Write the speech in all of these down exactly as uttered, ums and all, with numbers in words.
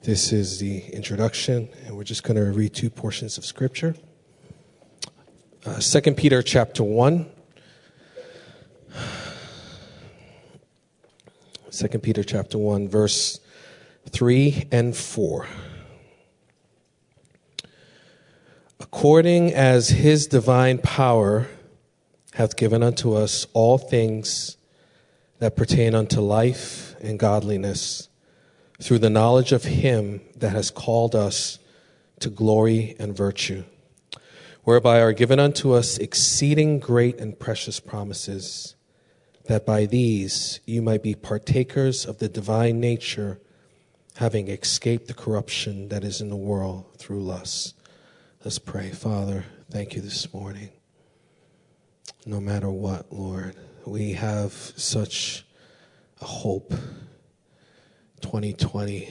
This is the introduction, and we're just going to read two portions of Scripture. Uh, Second Peter chapter one. Second Peter chapter one, verse three and four. According as his divine power hath given unto us all things that pertain unto life and godliness, through the knowledge of him that has called us to glory and virtue, whereby are given unto us exceeding great and precious promises, that by these you might be partakers of the divine nature, having escaped the corruption that is in the world through lust. Let's pray. Father, thank you this morning. No matter what, Lord, we have such a hope. twenty twenty,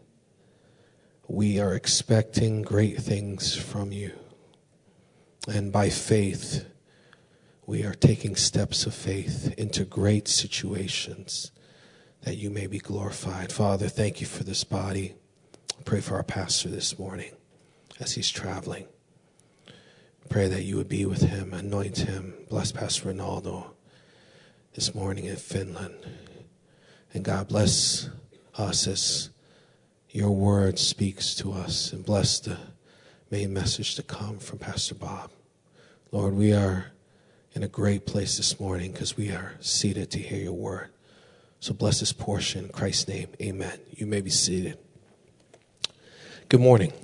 we are expecting great things from you. And by faith, we are taking steps of faith into great situations that you may be glorified. Father, thank you for this body. I pray for our pastor this morning as he's traveling. Pray that you would be with him, anoint him, bless Pastor Ronaldo this morning in Finland. And God bless us as your word speaks to us, and bless the main message to come from Pastor Bob. Lord, we are in a great place this morning because we are seated to hear your word. So bless this portion in Christ's name. Amen. You may be seated. Good morning.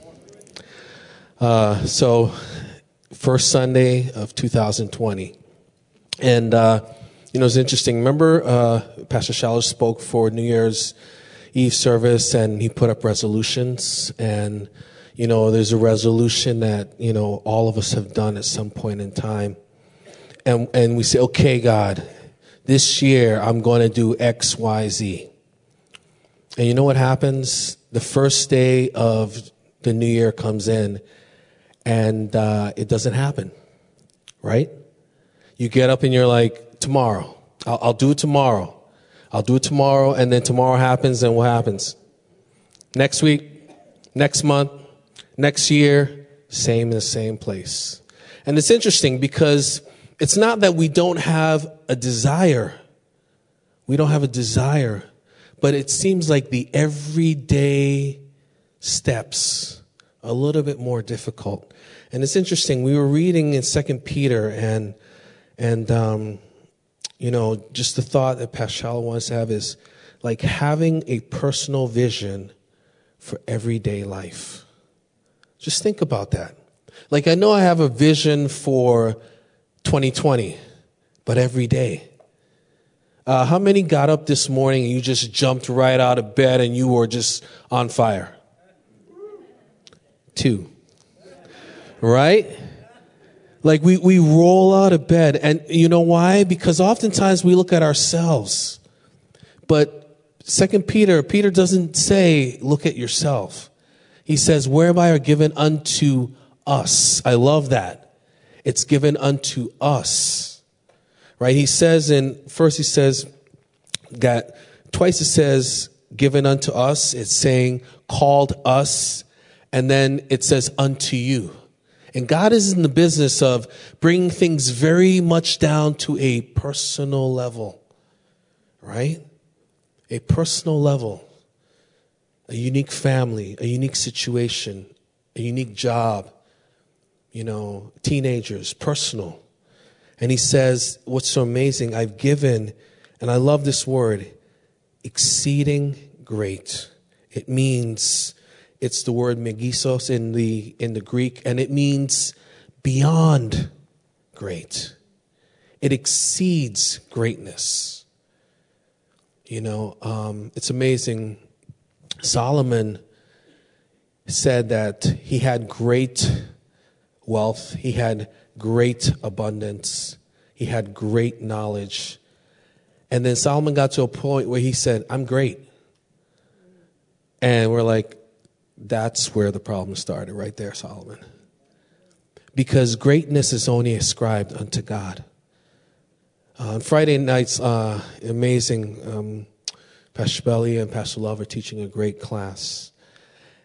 Uh, so, first Sunday of two thousand twenty. And, uh, you know, it's interesting. Remember, uh, Pastor Schaller spoke for New Year's Eve service, and he put up resolutions. And, you know, there's a resolution that, you know, all of us have done at some point in time. And, and we say, okay, God, this year I'm going to do X, Y, Z. And you know what happens? The first day of the new year comes in, and uh, it doesn't happen, right? You get up and you're like, tomorrow. I'll, I'll do it tomorrow. I'll do it tomorrow, and then tomorrow happens, and what happens? Next week, next month, next year, same in the same place. And it's interesting because it's not that we don't have a desire. We don't have a desire, but it seems like the everyday steps are a little bit more difficult. And it's interesting. We were reading in Second Peter, and and um, you know, just the thought that Pastor Schaller wants to have is like having a personal vision for everyday life. Just think about that. Like, I know I have a vision for twenty twenty, but every day. Uh, how many got up this morning and you just jumped right out of bed and you were just on fire? Two. Right? Like we, we roll out of bed. And you know why? Because oftentimes we look at ourselves. But Second Peter, Peter doesn't say, look at yourself. He says, whereby are given unto us. I love that. It's given unto us. Right? He says in, first he says that, twice it says given unto us. It's saying called us. And then it says unto you. And God is in the business of bringing things very much down to a personal level, right? A personal level, a unique family, a unique situation, a unique job, you know, teenagers, personal. And he says, what's so amazing, I've given, and I love this word, exceeding great. It means, it's the word megisos in the in the Greek, and it means beyond great. It exceeds greatness. You know, um, it's amazing. Solomon said that he had great wealth. He had great abundance. He had great knowledge. And then Solomon got to a point where he said, I'm great. And we're like, that's where the problem started, right there, Solomon. Because greatness is only ascribed unto God. Uh, on Friday nights, uh, amazing, um, Pastor Belly and Pastor Love are teaching a great class.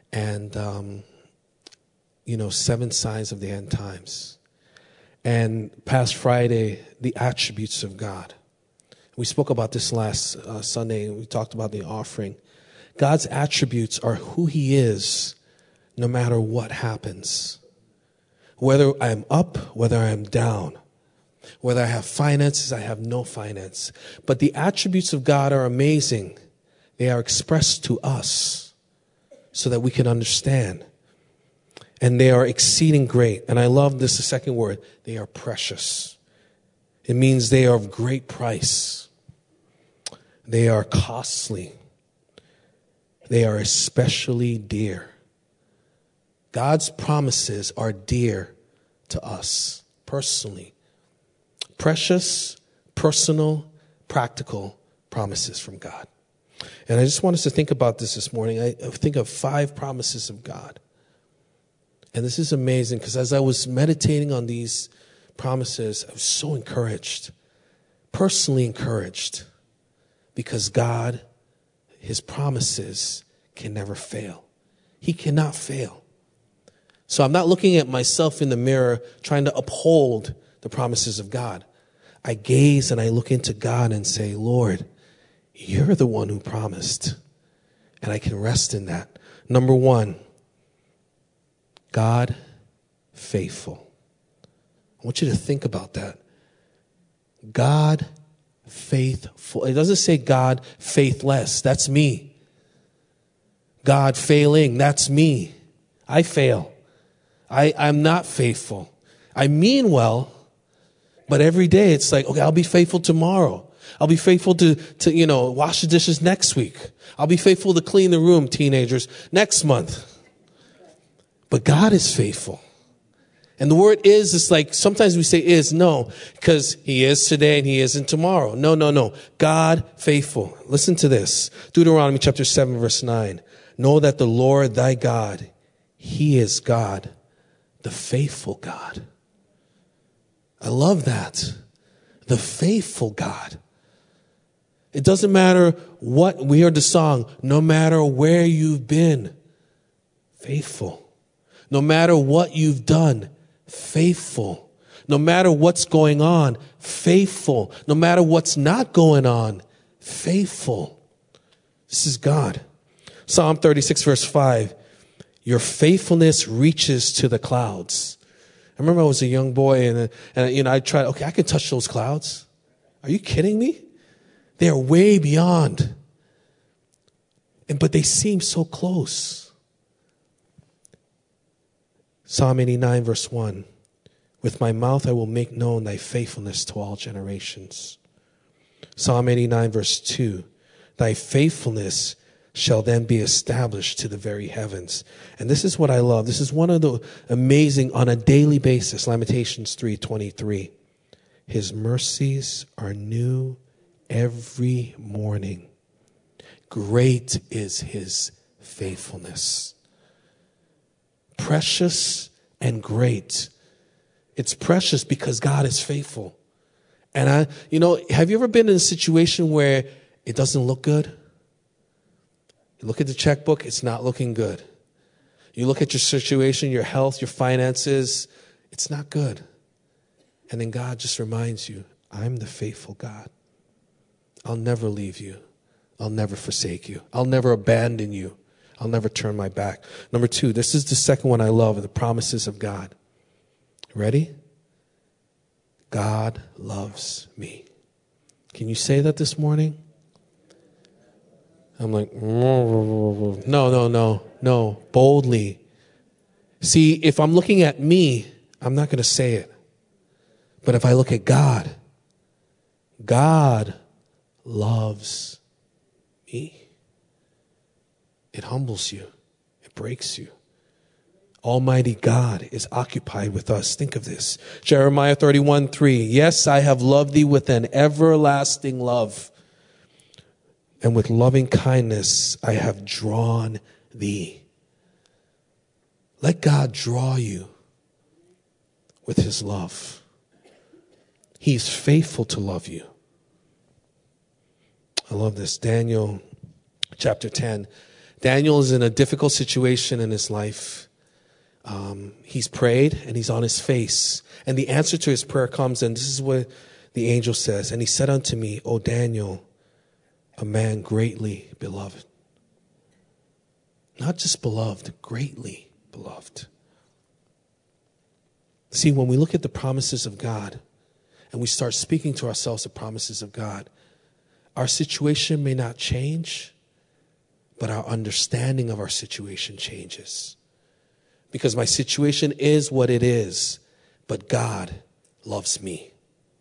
and, um, you know, seven signs of the end times. And past Friday, the attributes of God. We spoke about this last uh, Sunday. We talked about the offering. God's attributes are who he is no matter what happens. Whether I'm up, whether I'm down. Whether I have finances, I have no finance. But the attributes of God are amazing. They are expressed to us so that we can understand. And they are exceeding great. And I love this, the second word. They are precious. It means they are of great price. They are costly. They are especially dear. God's promises are dear to us personally. Precious, personal, practical promises from God. And I just want us to think about this this morning. I think of five promises of God. And this is amazing because as I was meditating on these promises, I was so encouraged, personally encouraged, because God, his promises can never fail. He cannot fail. So I'm not looking at myself in the mirror trying to uphold the promises of God. I gaze and I look into God and say, Lord, you're the one who promised. And I can rest in that. Number one, God faithful. I want you to think about that. God faithful. It doesn't say God faithless. That's me. God failing. That's me. I fail. I, I'm not faithful. I mean well, but every day it's like, okay, I'll be faithful tomorrow. I'll be faithful to, to, you know, wash the dishes next week. I'll be faithful to clean the room, teenagers, next month. But God is faithful. And the word is, it's like, sometimes we say is, no, because he is today and he isn't tomorrow. No, no, no. God faithful. Listen to this. Deuteronomy chapter seven, verse nine. Know that the Lord thy God, he is God, the faithful God. I love that. The faithful God. It doesn't matter what, we heard the song, no matter where you've been, faithful. No matter what you've done, faithful. No matter what's going on, faithful. No matter what's not going on, faithful. This is God. Psalm thirty-six, verse five. Your faithfulness reaches to the clouds. I remember I was a young boy and, and you know, I tried, okay, I can touch those clouds. Are you kidding me? They are way beyond. And, but they seem so close. Psalm eighty-nine, verse one. With my mouth I will make known thy faithfulness to all generations. Psalm eighty-nine, verse two. Thy faithfulness shall then be established to the very heavens. And this is what I love. This is one of the amazing, on a daily basis, Lamentations three twenty-three. His mercies are new every morning. Great is his faithfulness. Precious and great. It's precious because God is faithful. And I, you know, have you ever been in a situation where it doesn't look good? You look at the checkbook, it's not looking good. You look at your situation, your health, your finances, it's not good. And then God just reminds you, I'm the faithful God. I'll never leave you. I'll never forsake you. I'll never abandon you. I'll never turn my back. Number two, this is the second one I love, the promises of God. Ready? God loves me. Can you say that this morning? I'm like, no, no, no, no, boldly. See, if I'm looking at me, I'm not going to say it. But if I look at God, God loves me. It humbles you. It breaks you. Almighty God is occupied with us. Think of this. Jeremiah thirty-one three. Yes, I have loved thee with an everlasting love. And with loving kindness I have drawn thee. Let God draw you with his love. He's faithful to love you. I love this. Daniel chapter ten. Daniel is in a difficult situation in his life. Um, he's prayed and he's on his face. And the answer to his prayer comes, and this is what the angel says. And he said unto me, O Daniel, a man greatly beloved. Not just beloved, greatly beloved. See, when we look at the promises of God and we start speaking to ourselves the promises of God, our situation may not change, but our understanding of our situation changes. Because my situation is what it is, but God loves me.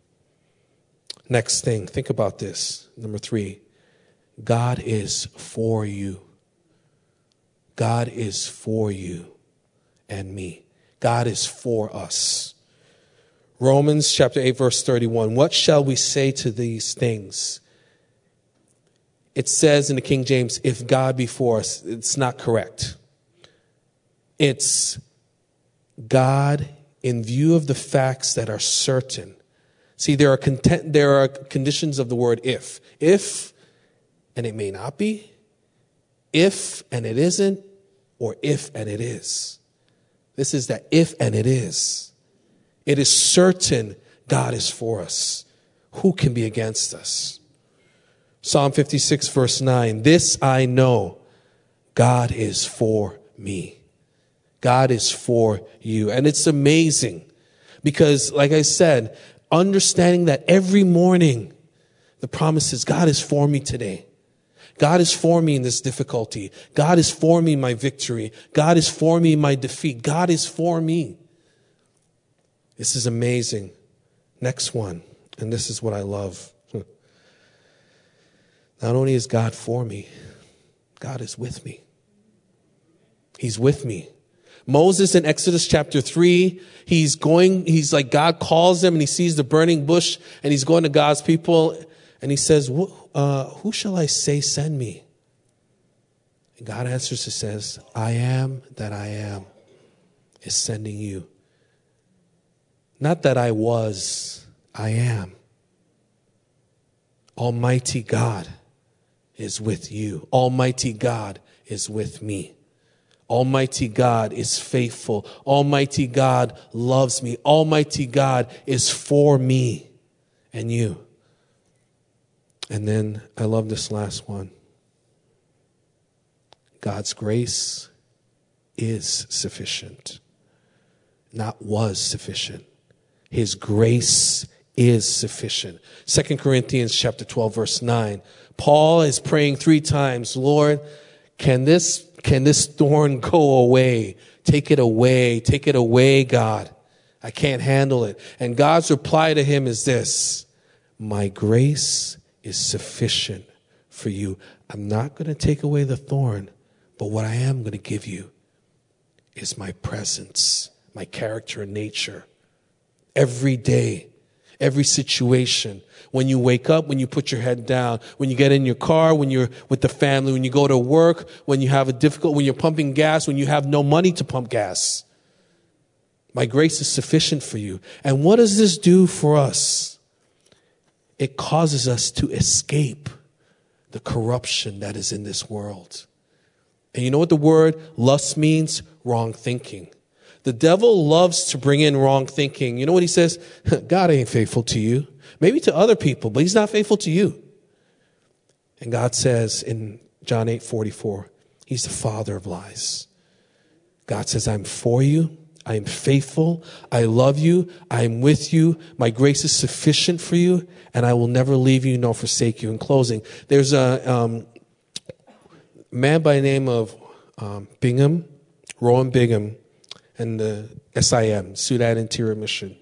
Next thing, think about this. Number three, God is for you. God is for you and me. God is for us. Romans chapter eight, verse thirty-one. What shall we say to these things? It says in the King James, if God be for us. It's not correct. It's God in view of the facts that are certain. See, there are content, there are conditions of the word if. If, and it may not be. If, and it isn't. Or if, and it is. This is that if, and it is. It is certain God is for us. Who can be against us? Psalm fifty-six, verse nine. This I know, God is for me. God is for you. And it's amazing because, like I said, understanding that every morning the promise is God is for me today. God is for me in this difficulty. God is for me in my victory. God is for me in my defeat. God is for me. This is amazing. Next one. And this is what I love. Not only is God for me, God is with me. He's with me. Moses in Exodus chapter three, he's going, he's like, God calls him and he sees the burning bush and he's going to God's people and he says, uh, who shall I say send me? And God answers and says, I am that I am is sending you. Not that I was, I am. Almighty God is with you. Almighty God is with me. Almighty God is faithful. Almighty God loves me. Almighty God is for me and you. And then I love this last one. God's grace is sufficient, not was sufficient. His grace is sufficient. Second Corinthians chapter twelve, verse nine. Paul is praying three times, Lord, can this, can this thorn go away? Take it away. Take it away, God. I can't handle it. And God's reply to him is this: my grace is sufficient for you. I'm not going to take away the thorn, but what I am going to give you is my presence, my character and nature. Every day, every situation, when you wake up, when you put your head down, when you get in your car, when you're with the family, when you go to work, when you have a difficult, when you're pumping gas, when you have no money to pump gas. My grace is sufficient for you. And what does this do for us? It causes us to escape the corruption that is in this world. And you know what the word lust means? Wrong thinking. The devil loves to bring in wrong thinking. You know what he says? God ain't faithful to you. Maybe to other people, but he's not faithful to you. And God says in John eight forty-four, he's the father of lies. God says, I'm for you. I am faithful. I love you. I am with you. My grace is sufficient for you, and I will never leave you nor forsake you. In closing, there's a um, man by the name of um, Bingham, Rowan Bingham, and the S I M, Sudan Interior Mission.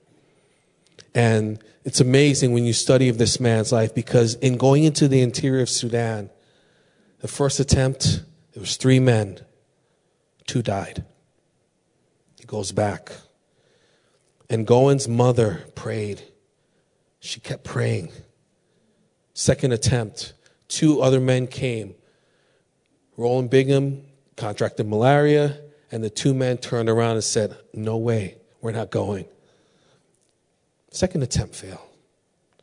And it's amazing when you study of this man's life, because in going into the interior of Sudan, the first attempt, there was three men, two died. He goes back. And Gowen's mother prayed. She kept praying. Second attempt, two other men came. Roland Bingham contracted malaria, and the two men turned around and said, no way, we're not going. Second attempt failed.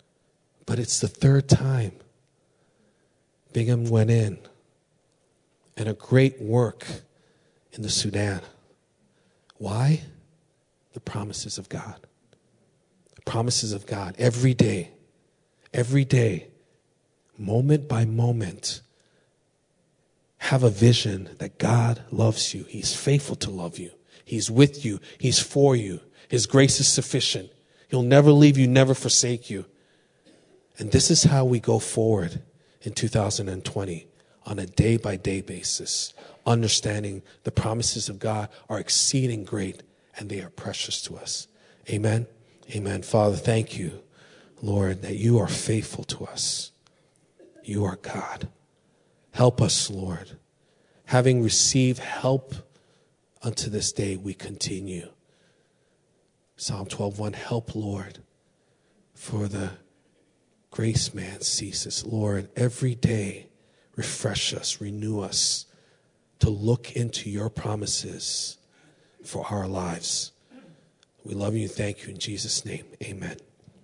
But it's the third time Bingham went in. and a great work in the Sudan. Why? The promises of God. The promises of God every day, every day, moment by moment. Have a vision that God loves you. He's faithful to love you. He's with you. He's for you. His grace is sufficient. He'll never leave you, never forsake you. And this is how we go forward in two thousand twenty on a day-by-day basis, understanding the promises of God are exceeding great and they are precious to us. Amen. Amen. Father, thank you, Lord, that you are faithful to us. You are God. Help us, Lord. Having received help unto this day, we continue. Psalm twelve one, help, Lord, for the grace man ceases. Lord, every day, refresh us, renew us to look into your promises for our lives. We love you and thank you in Jesus' name. Amen.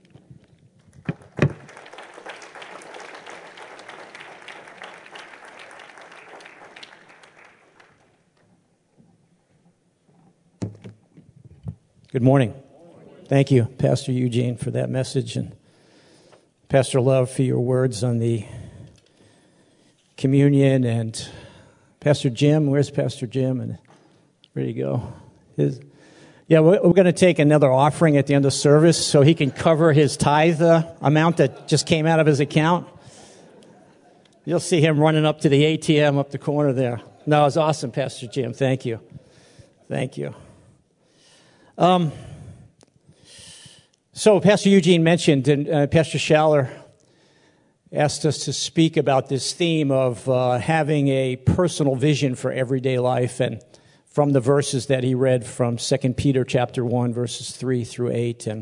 Good morning. Thank you, Pastor Eugene, for that message, and Pastor Love for your words on the communion, and Pastor Jim. Where's Pastor Jim? And ready to go. His, yeah, we're, we're going to take another offering at the end of service so he can cover his tithe uh, amount that just came out of his account. You'll see him running up to the A T M up the corner there. No, it was awesome, Pastor Jim. Thank you. Thank you. Um, so Pastor Eugene mentioned, and uh, Pastor Schaller asked us to speak about this theme of uh, having a personal vision for everyday life, and from the verses that he read from Second Peter chapter one, verses three through eight. And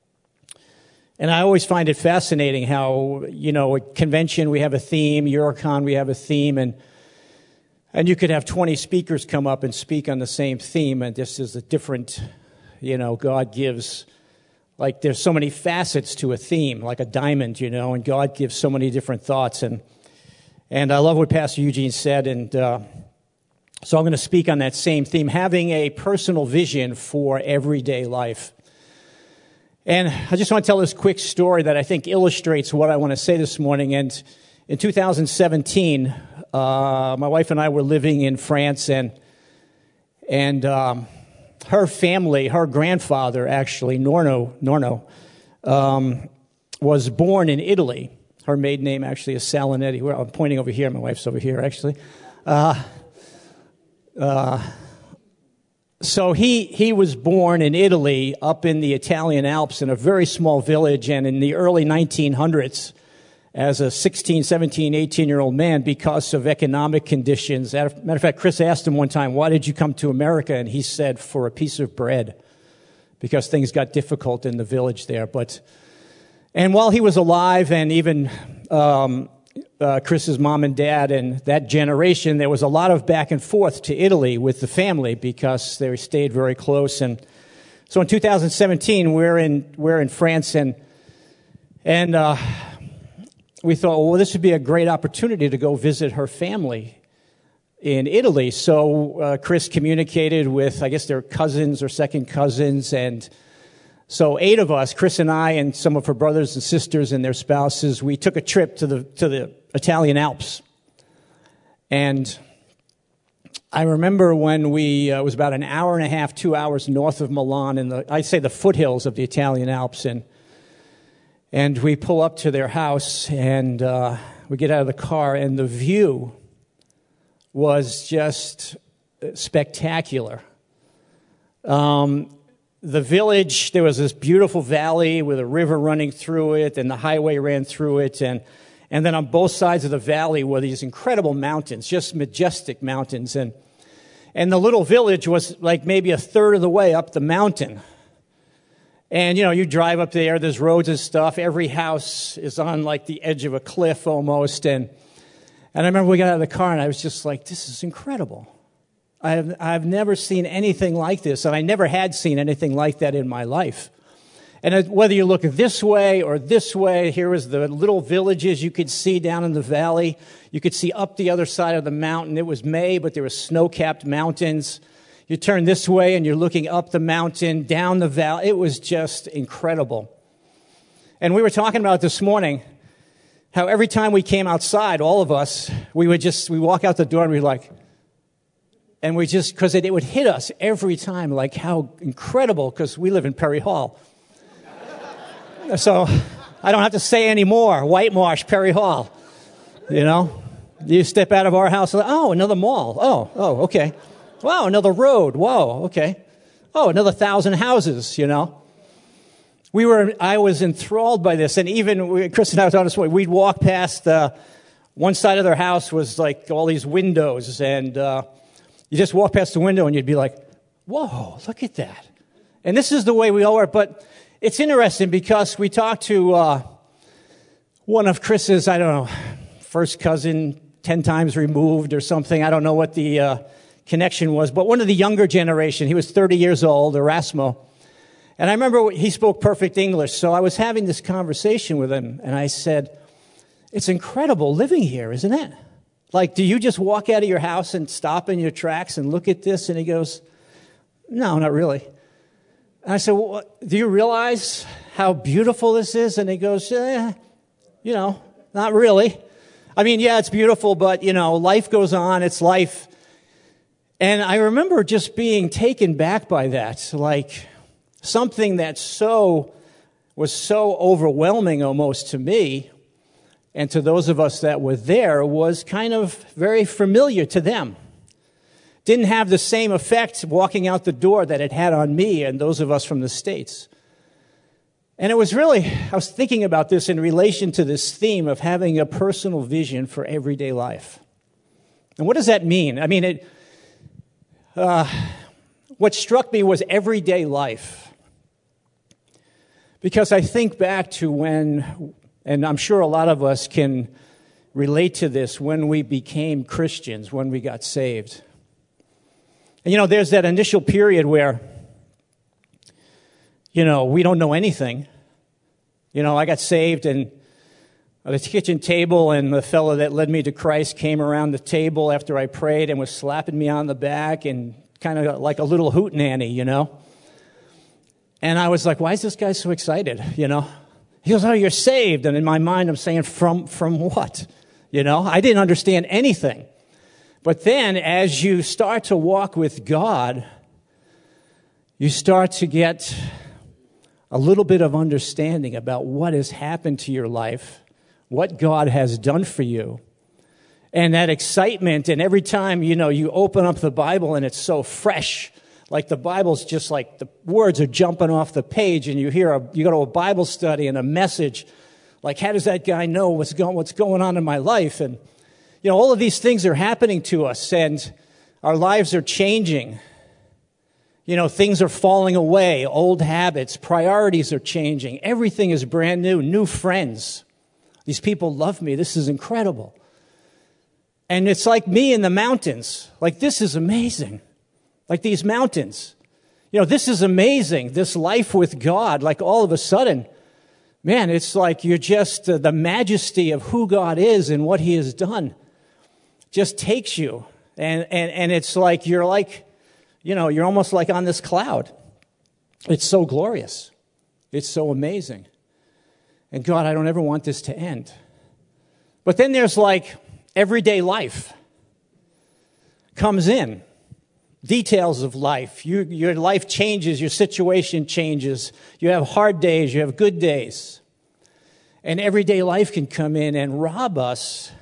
and I always find it fascinating how, you know, at convention we have a theme, Eurocon we have a theme, and and you could have twenty speakers come up and speak on the same theme, and this is a different, you know, God gives, like there's so many facets to a theme, like a diamond, you know, and God gives so many different thoughts. And and I love what Pastor Eugene said, and uh, so I'm going to speak on that same theme, having a personal vision for everyday life. And I just want to tell this quick story that I think illustrates what I want to say this morning. And in two thousand seventeen, uh, my wife and I were living in France, and and um, her family, her grandfather actually, Norno, Norno, um, was born in Italy. Her maiden name actually is Salinetti. Well, I'm pointing over here. My wife's over here, actually. Uh, uh, so he he was born in Italy, up in the Italian Alps, in a very small village, and in the early nineteen hundreds, as a sixteen, seventeen, eighteen-year-old man, because of economic conditions. Matter of fact, Chris asked him one time, why did you come to America? And he said, for a piece of bread, because things got difficult in the village there. But and while he was alive, and even um, uh, Chris's mom and dad and that generation, there was a lot of back and forth to Italy with the family because they stayed very close. And so in two thousand seventeen, we're in we're in France, and and uh, we thought, well, this would be a great opportunity to go visit her family in Italy. So uh, Chris communicated with, I guess, their cousins or second cousins, and so eight of us, Chris and I and some of her brothers and sisters and their spouses, we took a trip to the to the Italian Alps. And I remember when we, uh, it was about an hour and a half, two hours north of Milan, in the, I'd say the foothills of the Italian Alps, and and we pull up to their house, and uh, we get out of the car, and the view was just spectacular. Um, the village, there was this beautiful valley with a river running through it, and the highway ran through it, and and then on both sides of the valley were these incredible mountains, just majestic mountains, and and the little village was like maybe a third of the way up the mountain. And, you know, you drive up there, there's roads and stuff. Every house is on, like, the edge of a cliff almost. And and I remember we got out of the car, and I was just like, this is incredible. I've, I've never seen anything like this, and I never had seen anything like that in my life. And whether you look this way or this way, here was the little villages you could see down in the valley. You could see up the other side of the mountain. It was May, but there were snow-capped mountains. You turn this way and you're looking up the mountain, down the valley. It was just incredible. And we were talking about this morning how every time we came outside, all of us, we would just, we walk out the door and we're like, and we just, because it, it would hit us every time, like how incredible, because we live in Perry Hall. So I don't have to say any more. White Marsh, Perry Hall. You know, you step out of our house, like, oh, another mall. Oh, oh, okay. Wow, another road. Whoa, okay. Oh, another thousand houses, you know. We were, I was enthralled by this. And even, we, Chris and I was on this way, we'd walk past, uh, one side of their house was like all these windows. And uh, you just walk past the window and you'd be like, whoa, look at that. And this is the way we all are. But it's interesting because we talked to uh, one of Chris's, I don't know, first cousin, ten times removed or something. I don't know what the uh, connection was, but one of the younger generation. He was thirty years old, Erasmo. And I remember he spoke perfect English, so I was having this conversation with him, and I said, it's incredible living here, isn't it? Like, do you just walk out of your house and stop in your tracks and look at this? And he goes, no, not really. And I said, well, do you realize how beautiful this is? And he goes, eh, you know, not really. I mean, yeah, it's beautiful, but, you know, life goes on. It's life. And I remember just being taken back by that, like something that so was so overwhelming almost to me and to those of us that were there was kind of very familiar to them. Didn't have the same effect walking out the door that it had on me and those of us from the States. And it was really, I was thinking about this in relation to this theme of having a personal vision for everyday life. And what does that mean? I mean, it, uh, what struck me was everyday life. Because I think back to when, and I'm sure a lot of us can relate to this, when we became Christians, when we got saved. And, you know, there's that initial period where, you know, we don't know anything. You know, I got saved and at the kitchen table, and the fellow that led me to Christ came around the table after I prayed and was slapping me on the back and kind of like a little hootenanny, you know. And I was like, why is this guy so excited, you know? He goes, oh, you're saved. And in my mind, I'm saying, from from what? You know, I didn't understand anything. But then as you start to walk with God, you start to get a little bit of understanding about what has happened to your life, what God has done for you. And that excitement, and every time, you know, you open up the Bible and it's so fresh, like the Bible's just like the words are jumping off the page, and you hear a, you go to a Bible study and a message, like, how does that guy know what's going, what's going on in my life? And you know, all of these things are happening to us, and our lives are changing. You know, things are falling away, old habits, priorities are changing. Everything is brand new, new friends. These people love me. This is incredible. And it's like me in the mountains. Like, this is amazing. Like these mountains. You know, this is amazing. This life with God, like all of a sudden, man, it's like you're just, uh, the majesty of who God is and what He has done just takes you. And, and, and it's like, you're like, you know, you're almost like on this cloud. It's so glorious. It's so amazing. And God, I don't ever want this to end. But then there's like everyday life comes in. Details of life. You, your life changes. Your situation changes. You have hard days. You have good days. And everyday life can come in and rob us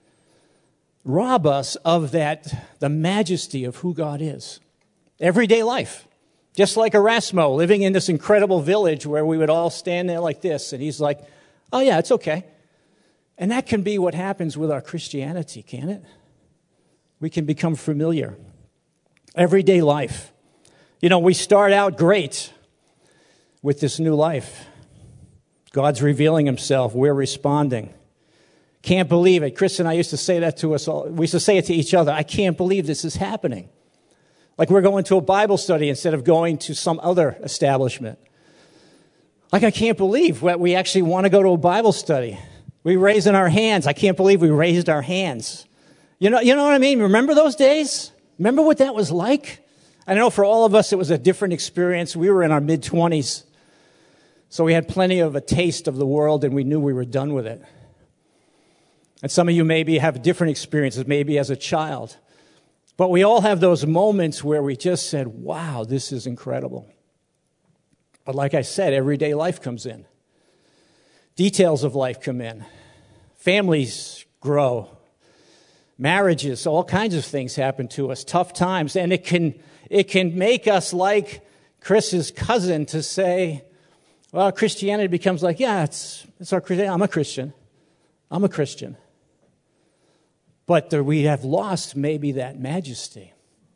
rob us of that, the majesty of who God is. Everyday life. Just like Erasmo, living in this incredible village where we would all stand there like this, and he's like, oh yeah, it's okay. And that can be what happens with our Christianity, can't it? We can become familiar. Everyday life. You know, we start out great with this new life. God's revealing Himself. We're responding. Can't believe it. Chris and I used to say that to us all. We used to say it to each other. I can't believe this is happening. Like we're going to a Bible study instead of going to some other establishment. Like, I can't believe that we actually want to go to a Bible study. We raising our hands. I can't believe we raised our hands. You know, you know what I mean? Remember those days? Remember what that was like? I know for all of us, it was a different experience. We were in our mid-twenties, so we had plenty of a taste of the world, and we knew we were done with it. And some of you maybe have different experiences, maybe as a child. But we all have those moments where we just said, wow, this is incredible. But like I said, everyday life comes in. Details of life come in. Families grow. Marriages, all kinds of things happen to us, tough times. And it can it can make us like Chris's cousin to say, well, Christianity becomes like, yeah, it's it's our I'm a Christian. I'm a Christian. But there, we have lost maybe that majesty,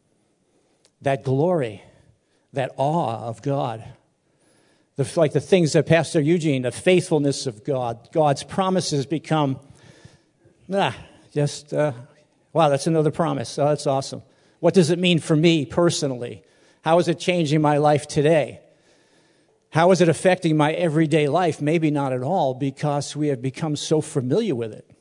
that glory, that awe of God. The, like the things that Pastor Eugene, the faithfulness of God, God's promises become, ah, just, uh, wow, that's another promise. Oh, that's awesome. What does it mean for me personally? How is it changing my life today? How is it affecting my everyday life? Maybe not at all, because we have become so familiar with it.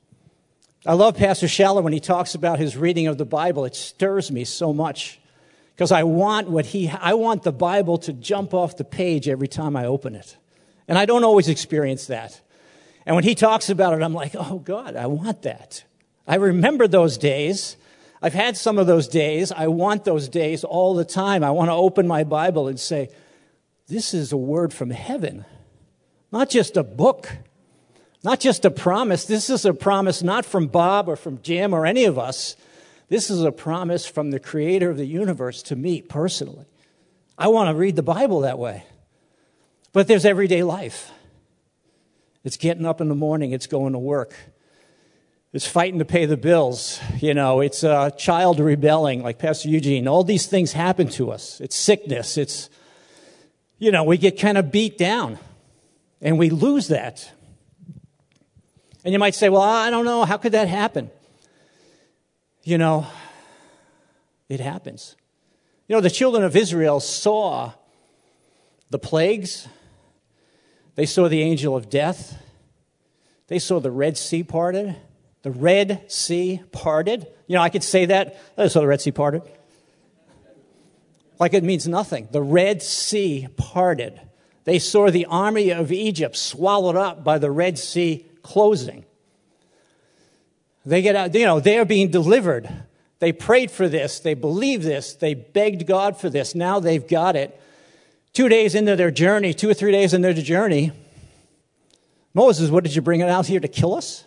I love Pastor Schaller when he talks about his reading of the Bible. It stirs me so much because I want what he, I want the Bible to jump off the page every time I open it. And I don't always experience that. And when he talks about it, I'm like, oh God, I want that. I remember those days. I've had some of those days. I want those days all the time. I want to open my Bible and say, this is a word from heaven, not just a book. Not just a promise. This is a promise not from Bob or from Jim or any of us. This is a promise from the creator of the universe to me personally. I want to read the Bible that way. But there's everyday life. It's getting up in the morning. It's going to work. It's fighting to pay the bills. You know, it's a child rebelling like Pastor Eugene. All these things happen to us. It's sickness. It's, you know, we get kind of beat down. And we lose that. And you might say, well, I don't know, how could that happen? You know, it happens. You know, the children of Israel saw the plagues. They saw the angel of death. They saw the Red Sea parted. The Red Sea parted. You know, I could say that. I saw the Red Sea parted. Like it means nothing. The Red Sea parted. They saw the army of Egypt swallowed up by the Red Sea closing. They get out, you know, they are being delivered. They prayed for this. They believed this. They begged God for this. Now they've got it. Two days into their journey, two or three days into their journey, Moses, what did you bring it out here to kill us?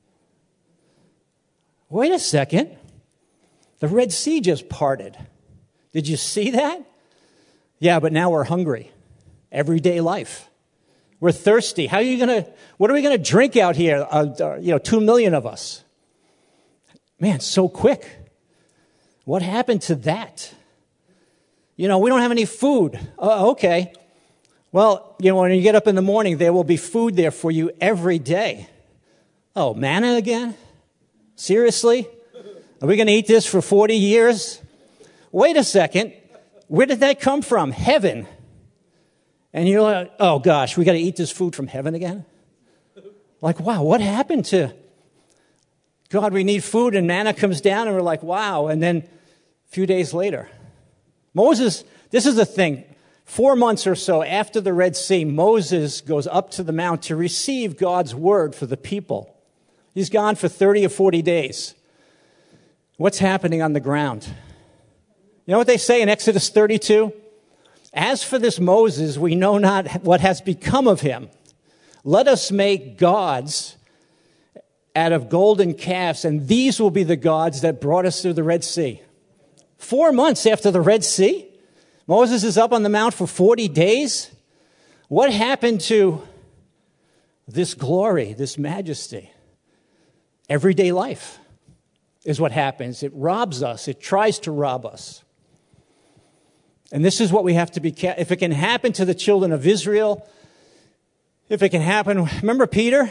Wait a second. The Red Sea just parted. Did you see that? Yeah, but now we're hungry. Everyday life. We're thirsty. How are you going to, what are we going to drink out here? Uh, uh, you know, two million of us. Man, so quick. What happened to that? You know, we don't have any food. Oh, okay. Well, you know, when you get up in the morning, there will be food there for you every day. Oh, manna again? Seriously? Are we going to eat this for forty years? Wait a second. Where did that come from? Heaven. And you're like, oh gosh, we got to eat this food from heaven again? Like, wow, what happened to God? We need food, and manna comes down, and we're like, wow. And then a few days later, Moses, this is the thing. Four months or so after the Red Sea, Moses goes up to the mount to receive God's word for the people. He's gone for thirty or forty days. What's happening on the ground? You know what they say in Exodus thirty-two? As for this Moses, we know not what has become of him. Let us make gods out of golden calves, and these will be the gods that brought us through the Red Sea. Four months after the Red Sea, Moses is up on the mount for forty days. What happened to this glory, this majesty? Everyday life is what happens. It robs us. It tries to rob us. And this is what we have to be careful. If it can happen to the children of Israel, if it can happen, remember Peter?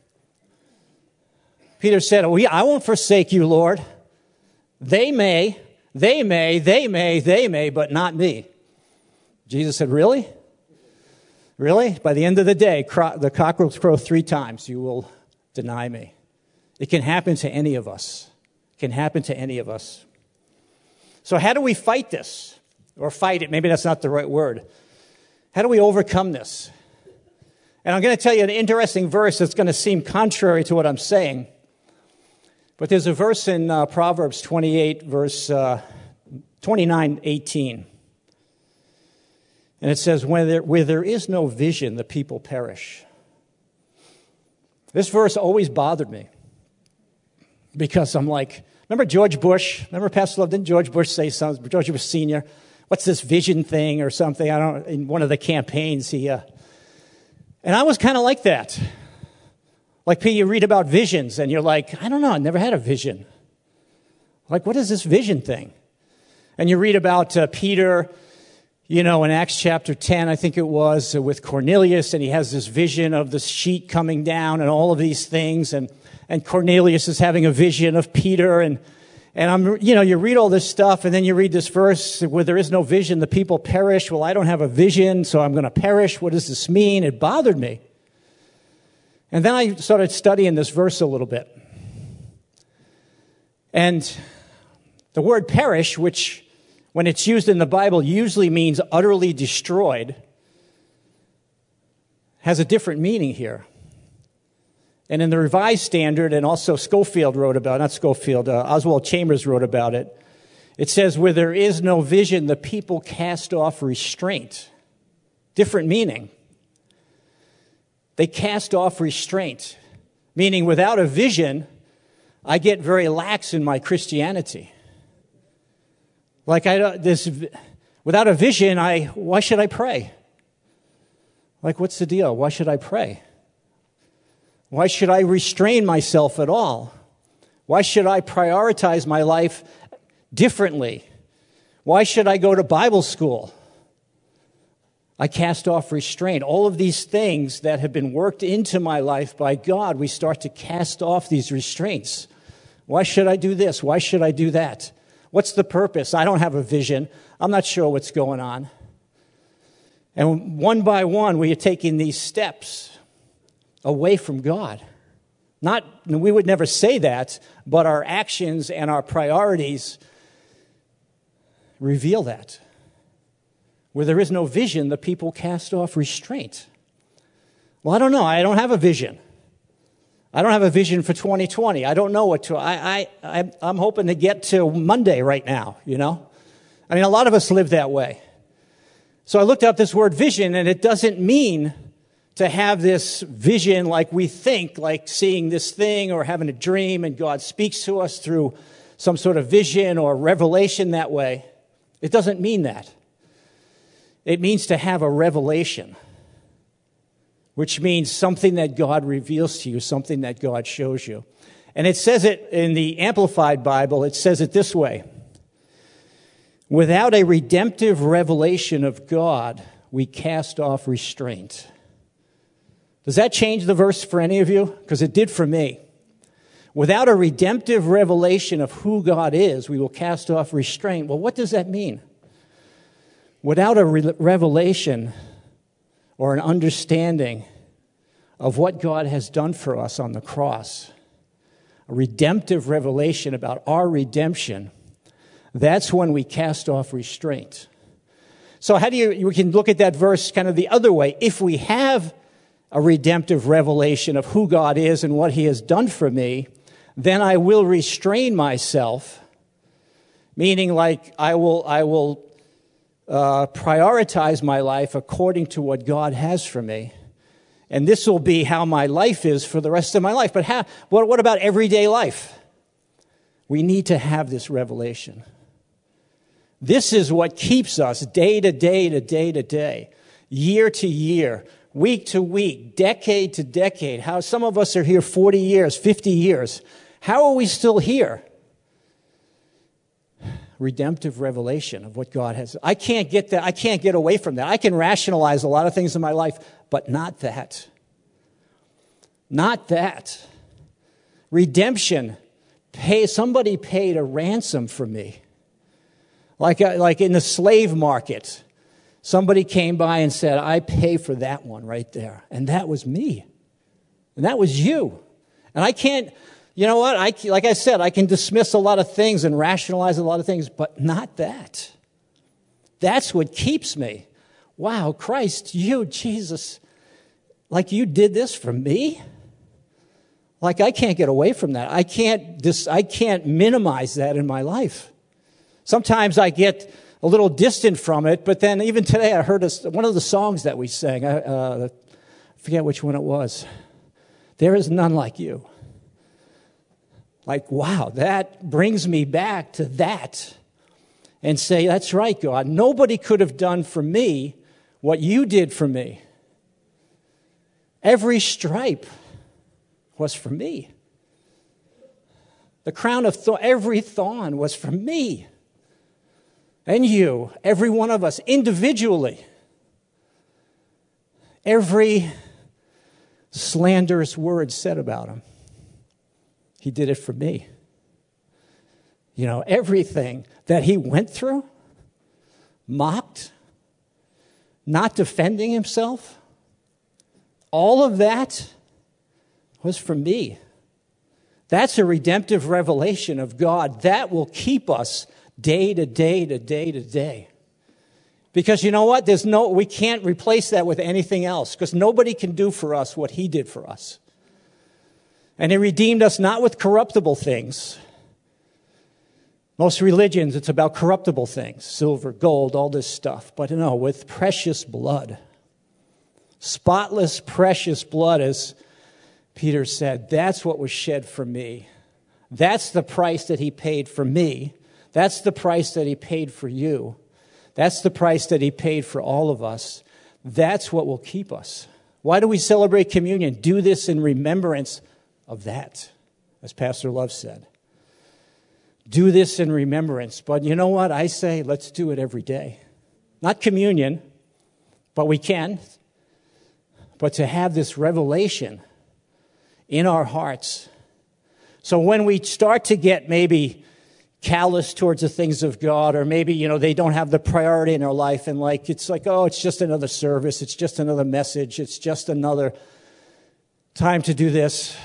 Peter said, oh, I won't forsake you, Lord. They may, they may, they may, they may, but not me. Jesus said, really? Really? By the end of the day, cro- the cock will crow three times. You will deny me. It can happen to any of us. It can happen to any of us. So how do we fight this? Or fight it? Maybe that's not the right word. How do we overcome this? And I'm going to tell you an interesting verse that's going to seem contrary to what I'm saying. But there's a verse in uh, Proverbs twenty-eight, verse uh, twenty-nine, eighteen. And it says, where there, where there is no vision, the people perish. This verse always bothered me. Because I'm like, remember George Bush? Remember Pastor Love? Didn't George Bush say something? George Bush Senior, what's this vision thing or something? I don't. In one of the campaigns, he. Uh, and I was kind of like that. Like, P, you read about visions, and you're like, I don't know, I never had a vision. Like, what is this vision thing? And you read about uh, Peter, you know, in Acts chapter ten, I think it was, uh, with Cornelius, and he has this vision of the sheet coming down and all of these things, and, and Cornelius is having a vision of Peter, and and I'm, you know, you read all this stuff, and then you read this verse, where there is no vision, the people perish. Well, I don't have a vision, so I'm going to perish. What does this mean? It bothered me. And then I started studying this verse a little bit. And the word perish, which when it's used in the Bible usually means utterly destroyed, has a different meaning here. And in the Revised Standard, and also Schofield wrote about it, not Schofield, uh, Oswald Chambers wrote about it, it says, where there is no vision, the people cast off restraint. Different meaning. They cast off restraint, meaning without a vision, I get very lax in my Christianity. Like I don't, this, without a vision, I why should I pray? Like, what's the deal? Why should I pray? Why should I restrain myself at all? Why should I prioritize my life differently? Why should I go to Bible school? I cast off restraint. All of these things that have been worked into my life by God, we start to cast off these restraints. Why should I do this? Why should I do that? What's the purpose? I don't have a vision. I'm not sure what's going on. And one by one, we are taking these steps away from God. Not, we would never say that, but our actions and our priorities reveal that. Where there is no vision, the people cast off restraint. Well, I don't know. I don't have a vision. I don't have a vision for twenty twenty. I don't know what to. I, I, I'm hoping to get to Monday right now, you know? I mean, a lot of us live that way. So I looked up this word vision, and it doesn't mean to have this vision like we think, like seeing this thing or having a dream and God speaks to us through some sort of vision or revelation that way. It doesn't mean that. It means to have a revelation, which means something that God reveals to you, something that God shows you. And it says it in the Amplified Bible, it says it this way. Without a redemptive revelation of God, we cast off restraint. Does that change the verse for any of you? Because it did for me. Without a redemptive revelation of who God is, we will cast off restraint. Well, what does that mean? Without a re- revelation or an understanding of what God has done for us on the cross, a redemptive revelation about our redemption, that's when we cast off restraint. So how do you, we can look at that verse kind of the other way. If we have a redemptive revelation of who God is and what he has done for me, then I will restrain myself, meaning like I will, I will uh, prioritize my life according to what God has for me. And this will be how my life is for the rest of my life. But how, what, what about everyday life? We need to have this revelation. This is what keeps us day to day to day to day, year to year, week to week, decade to decade. How some of us are here forty years, fifty years. How are we still here? Redemptive revelation of what God has. I can't get that. I can't get away from that. I can rationalize a lot of things in my life, but not that. Not that. Redemption. Pay, somebody paid a ransom for me. Like, like in the slave market. Somebody came by and said, I pay for that one right there. And that was me. And that was you. And I can't, you know what? I, like I said, I can dismiss a lot of things and rationalize a lot of things, but not that. That's what keeps me. Wow, Christ, you, Jesus, like you did this for me? Like I can't get away from that. I can't dis, I can't minimize that in my life. Sometimes I get a little distant from it, but then even today I heard a, one of the songs that we sang. I uh, forget which one it was. There is none like you. Like, wow, that brings me back to that and say, that's right, God. Nobody could have done for me what you did for me. Every stripe was for me. The crown of thorn, every thorn was for me. And you, every one of us, individually. Every slanderous word said about him, he did it for me. You know, everything that he went through, mocked, not defending himself, all of that was for me. That's a redemptive revelation of God. That will keep us day to day to day to day. Because you know what? There's no, we can't replace that with anything else, because nobody can do for us what he did for us. And he redeemed us not with corruptible things. Most religions, it's about corruptible things, silver, gold, all this stuff. But no, with precious blood. Spotless, precious blood, as Peter said, that's what was shed for me. That's the price that he paid for me. That's the price that he paid for you. That's the price that he paid for all of us. That's what will keep us. Why do we celebrate communion? Do this in remembrance of that, as Pastor Love said. Do this in remembrance. But you know what? I say let's do it every day. Not communion, but we can. But to have this revelation in our hearts. So when we start to get maybe callous towards the things of God, or maybe, you know, they don't have the priority in our life, and like, it's like, oh, it's just another service, it's just another message, it's just another time to do this.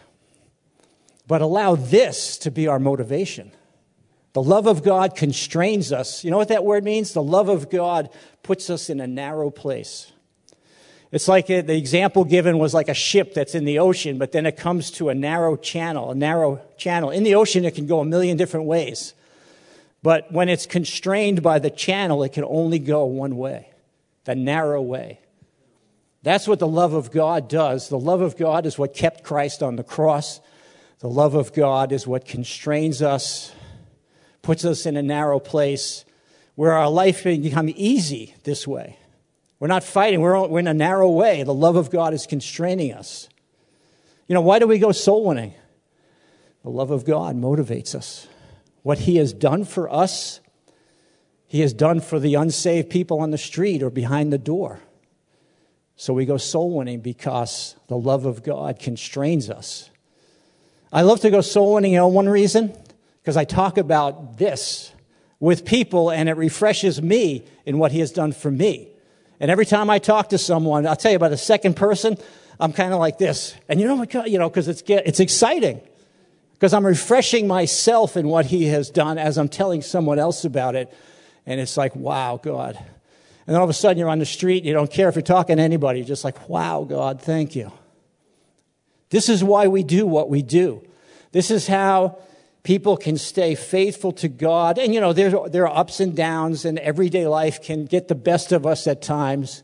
But allow this to be our motivation. The love of God constrains us. You know what that word means? The love of God puts us in a narrow place. It's like a, the example given was like a ship that's in the ocean, but then it comes to a narrow channel, a narrow channel. In the ocean, it can go a million different ways. But when it's constrained by the channel, it can only go one way, the narrow way. That's what the love of God does. The love of God is what kept Christ on the cross. The love of God is what constrains us, puts us in a narrow place where our life can become easy this way. We're not fighting. We're, we're in a narrow way. The love of God is constraining us. You know, why do we go soul winning? The love of God motivates us. What he has done for us, he has done for the unsaved people on the street or behind the door. So we go soul winning because the love of God constrains us. I love to go soul winning, you know, one reason? Because I talk about this with people and it refreshes me in what he has done for me. And every time I talk to someone, I'll tell you about a second person, I'm kind of like this. And you know what, you know, because it's it's exciting. Because I'm refreshing myself in what he has done as I'm telling someone else about it. And it's like, wow, God. And then all of a sudden you're on the street, you don't care if you're talking to anybody. You're just like, wow, God, thank you. This is why we do what we do. This is how people can stay faithful to God. And, you know, there, there are ups and downs, and everyday life can get the best of us at times.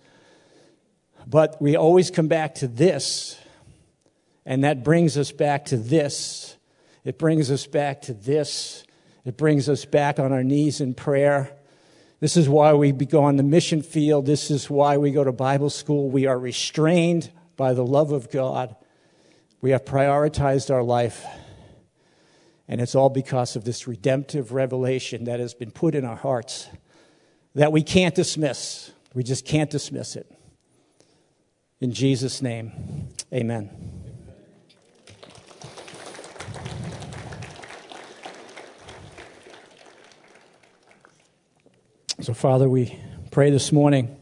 But we always come back to this. And that brings us back to this. It brings us back to this. It brings us back on our knees in prayer. This is why we go on the mission field. This is why we go to Bible school. We are restrained by the love of God. We have prioritized our life. And it's all because of this redemptive revelation that has been put in our hearts that we can't dismiss. We just can't dismiss it. In Jesus' name, amen. So, Father, we Pray this morning.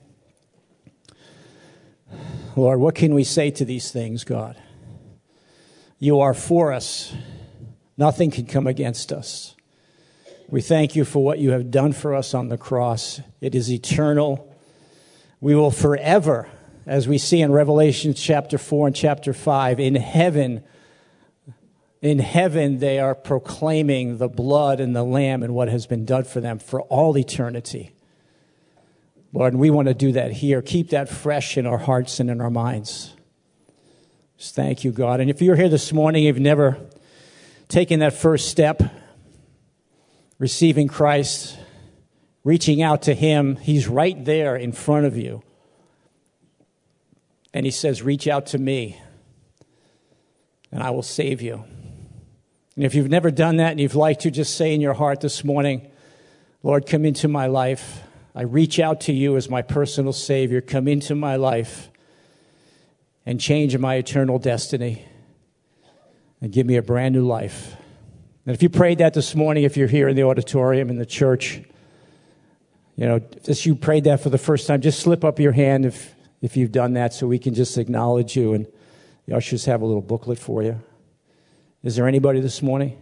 Lord, what can we say to these things, God? You are for us. Nothing can come against us. We thank you for what you have done for us on the cross. It is eternal. We will forever, as we see in Revelation chapter four and chapter five, in heaven, in heaven they are proclaiming the blood and the Lamb and what has been done for them for all eternity. Lord, we want to do that here. Keep that fresh in our hearts and in our minds. Just thank you, God. And if you're here this morning, you've never taken that first step, receiving Christ, reaching out to him, he's right there in front of you. And he says, reach out to me, and I will save you. And if you've never done that and you'd like to, just say in your heart this morning, Lord, come into my life. I reach out to you as my personal Savior. Come into my life and change my eternal destiny and give me a brand new life. And if you prayed that this morning, if you're here in the auditorium, in the church, you know, just you prayed that for the first time, just slip up your hand if, if you've done that so we can just acknowledge you. And the ushers have a little booklet for you. Is there anybody this morning?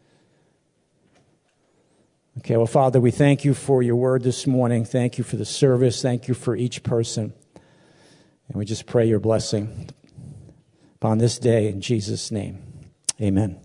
Okay, well, Father, we thank you for your word this morning. Thank you for the service. Thank you for each person. And we just pray your blessing upon this day in Jesus' name. Amen.